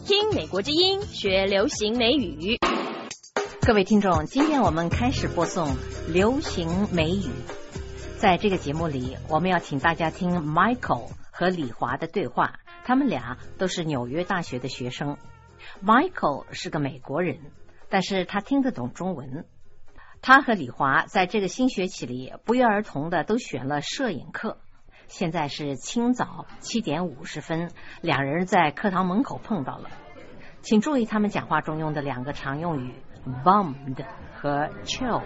听美国之音，学流行美语。 各位听众，今天我们开始播送流行美语。在这个节目里，我们要请大家听 Michael 和李华的对话，他们俩都是纽约大学的学生。Michael 是个美国人，但是他听得懂中文。他和李华在这个新学期里不约而同的都选了摄影课。现在是清早7点50分，两人在课堂门口碰到了。请注意他们讲话中用的两个常用语 bummed 和 chill。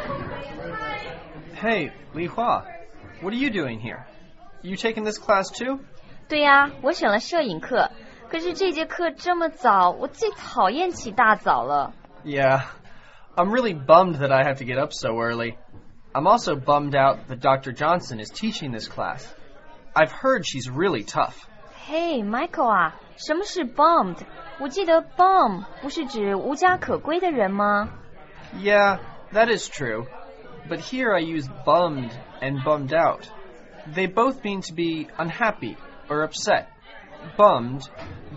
Hey, Li Hua, what are you doing here? You taking this class too? 对呀，我选了摄影课，可是这节课这么早，我最讨厌起大早了。 Yeah, I'm really bummed that I have to get up so early. I'm also bummed out that Dr. Johnson is teaching this class. I've heard she's really tough. Hey, Michael 啊，什么是 bummed？ 我记得 bum 不是指无家可归的人吗？ Yeah, that is true. But here I use bummed and bummed out. They both mean to be unhappy or upset. Bummed,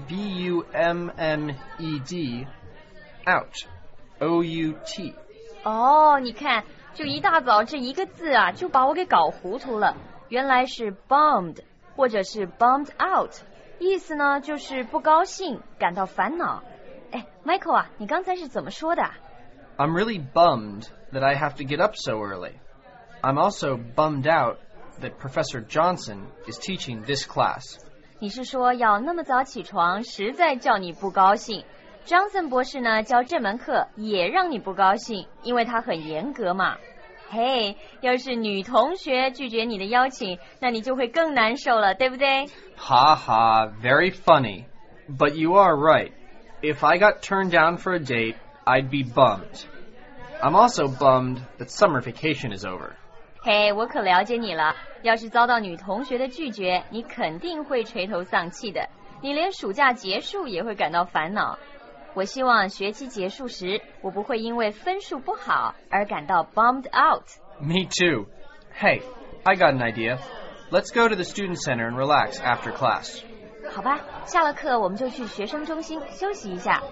B-U-M-M-E-D, out, O-U-T. 哦，你看，就一大早这一个字啊，就把我给搞糊涂了。原来是 bummed 或者是 bummed out， 意思呢就是不高兴，感到烦恼。哎 Michael 啊，你刚才是怎么说的？ I'm really bummed that I have to get up so early. I'm also bummed out that Professor Johnson is teaching this class. 你是说要那么早起床，实在叫你不高兴。Johnson 博士呢教这门课也让你不高兴，因为他很严格嘛。嘿，要是女同学拒绝你的邀请，那你就会更难受了，对不对？ Ha ha, very funny. But you are right. If I got turned down for a date, I'd be bummed. I'm also bummed that summer vacation is over. 嘿，我可了解你了。要是遭到女同学的拒绝，你肯定会垂头丧气的。你连暑假结束也会感到烦恼。我希望学期结束时，我不会因为分数不好而感到 bummed out. Me too. Hey, I got an idea. Let's go to the student center and relax after class. 好吧，下了课我们就去学生中心休息一下。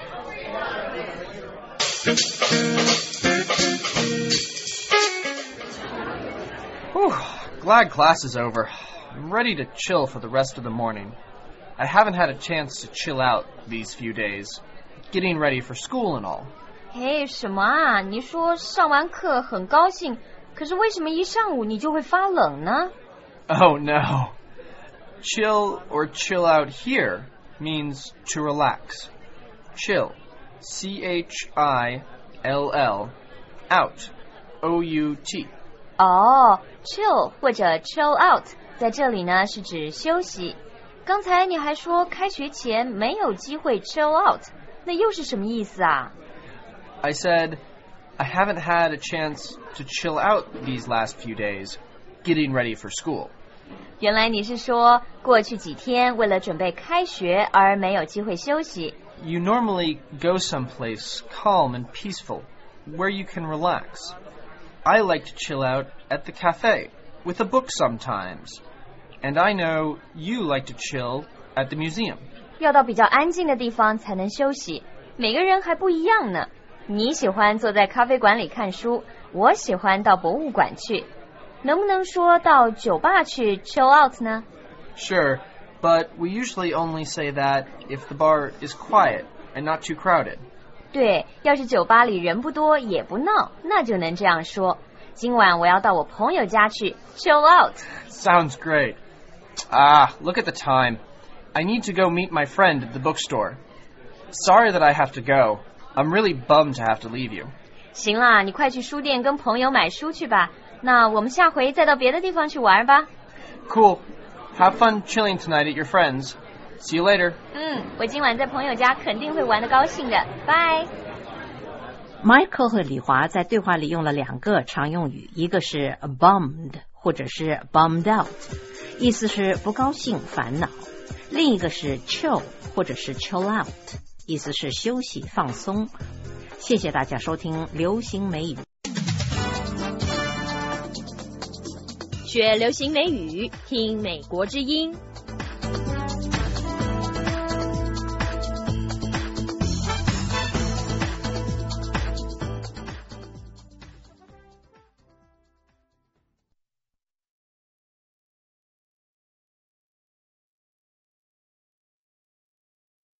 Whew, glad class is over. I'm ready to chill for the rest of the morning. I haven't had a chance to chill out these few days, getting ready for school and all. 嘿，什么啊？你说上完课很高兴，可是为什么一上午你就会发冷呢？ Oh no. Chill or chill out here means to relax. Chill, C-H-I-L-L, out, O-U-T. 哦 chill 或者 chill out 在这里呢是指休息。刚才你还说开学前没有机会 chill out， 那又是什么意思啊？ I said, I haven't had a chance to chill out these last few days, getting ready for school. 原来你是说过去几天为了准备开学而没有机会休息。 You normally go someplace calm and peaceful, where you can relax. I like to chill out at the cafe, with a book sometimes. And I know you like to chill at the museum. 要到比较安静的地方才能休息，每个人还不一样呢。你喜欢坐在咖啡馆里看书，我喜欢到博物馆去。能不能说到酒吧去 chill out 呢？ Sure, but we usually only say that if the bar is quiet and not too crowded. 对，要是酒吧里人不多也不闹，那就能这样说。今晚我要到我朋友家去 chill out. Sounds great. Look at the time. I need to go meet my friend at the bookstore. Sorry that I have to go. I'm really bummed to have to leave you. 行啦，你快去书店跟朋友买书去吧。那我们下回再到别的地方去玩吧。 Cool. Have fun chilling tonight at your friends. See you later. 我今晚在朋友家肯定会玩得高兴的。拜。 Michael 和李华在对话里用了两个常用语，一个是 bummed 或者是 bummed out， 意思是不高兴、烦恼；另一个是 chill 或者是 chill out， 意思是休息、放松。谢谢大家收听流行美语。 学流行美语，听美国之音。